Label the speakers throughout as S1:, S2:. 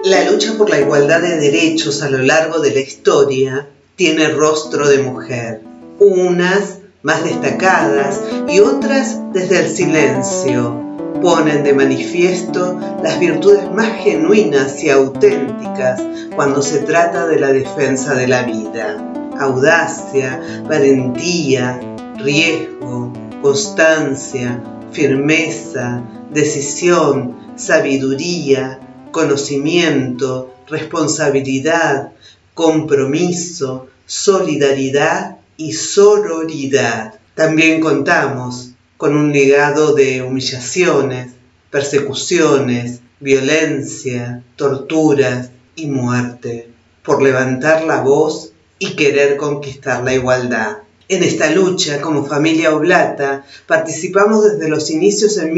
S1: La lucha por la igualdad de derechos a lo largo de la historia tiene rostro de mujer, unas más destacadas y otras desde el silencio ponen de manifiesto las virtudes más genuinas y auténticas cuando se trata de la defensa de la vida. Audacia, valentía, riesgo, constancia, firmeza, decisión, sabiduría, conocimiento, responsabilidad, compromiso, solidaridad y sororidad. También contamos con un legado de humillaciones, persecuciones, violencia, torturas y muerte, por levantar la voz y querer conquistar la igualdad. En esta lucha, como familia Oblata, participamos desde los inicios en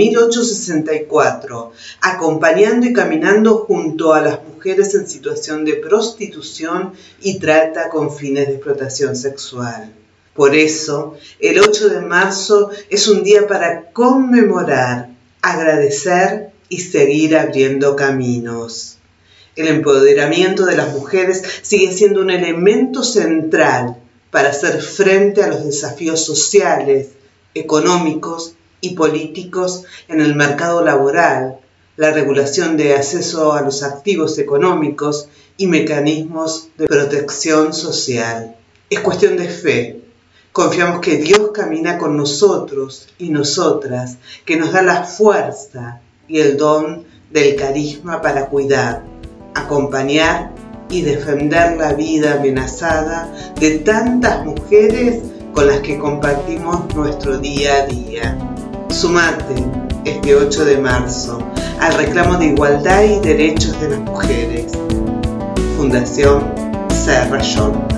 S1: 1864, acompañando y caminando junto a las mujeres en situación de prostitución y trata con fines de explotación sexual. Por eso, el 8 de marzo es un día para conmemorar, agradecer y seguir abriendo caminos. El empoderamiento de las mujeres sigue siendo un elemento central para hacer frente a los desafíos sociales, económicos y políticos en el mercado laboral, la regulación de acceso a los activos económicos y mecanismos de protección social. Es cuestión de fe. Confiamos que Dios camina con nosotros y nosotras, que nos da la fuerza y el don del carisma para cuidar, acompañar y defender la vida amenazada de tantas mujeres con las que compartimos nuestro día a día. Sumate este 8 de marzo al reclamo de igualdad y derechos de las mujeres. Fundación Serra Yorta.